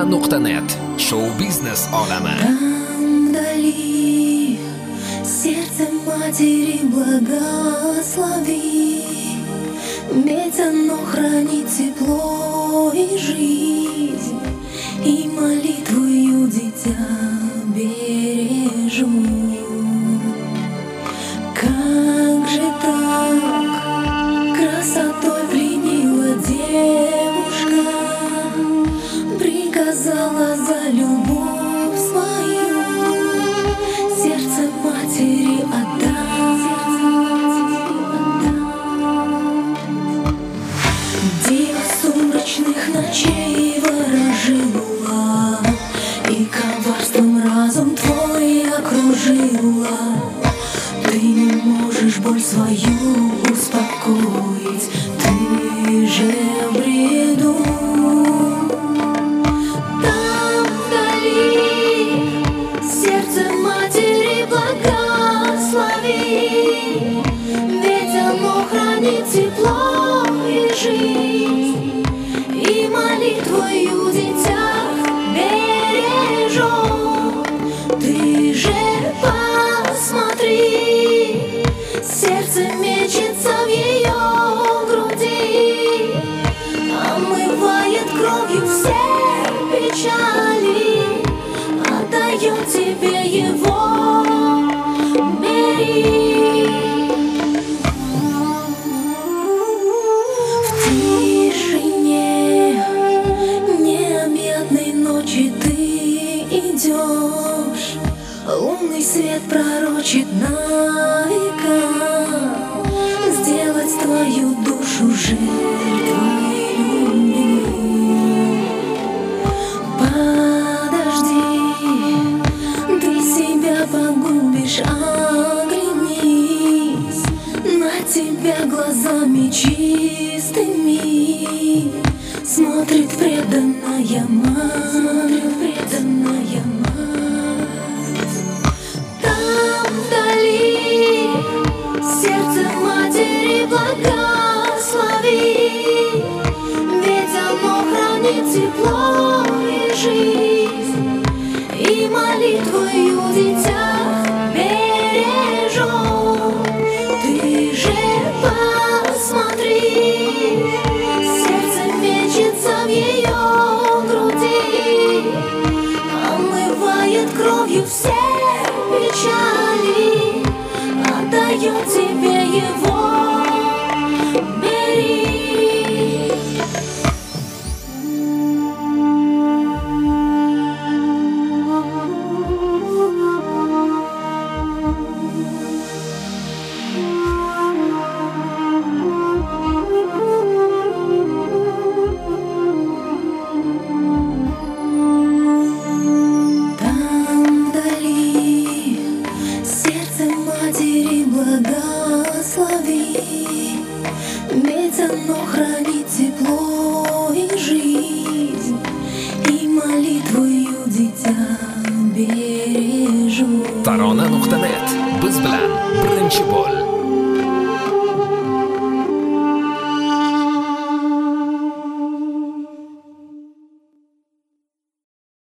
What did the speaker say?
Media.net. Shou-biznes olami. Там вдали сердце матери благослови, ведь оно хранит тепло и жизнь, и молитвою дитя бережу. Как же так красотой пленила девушка, приказала за любовь свою сердце матери отдать. Диво сумрачных ночей ворожила, и коварством разум твой окружила. Ты не можешь боль свою успокоить, ты же в бреду. Там вдали сердце матери благослови, ведь оно хранит тепло и жизнь, и молитвою дитя бережет. Ты же посмотри, сердце мечется в ее груди, омывает кровью все печали, отдает тебе его, бери. В тишине необъятной ночи ты идешь, лунный свет пророчит на века сделать твою душу жертвой любви. Подожди, ты себя погубишь, оглянись, на тебя глазами чистыми смотрит преданная мать.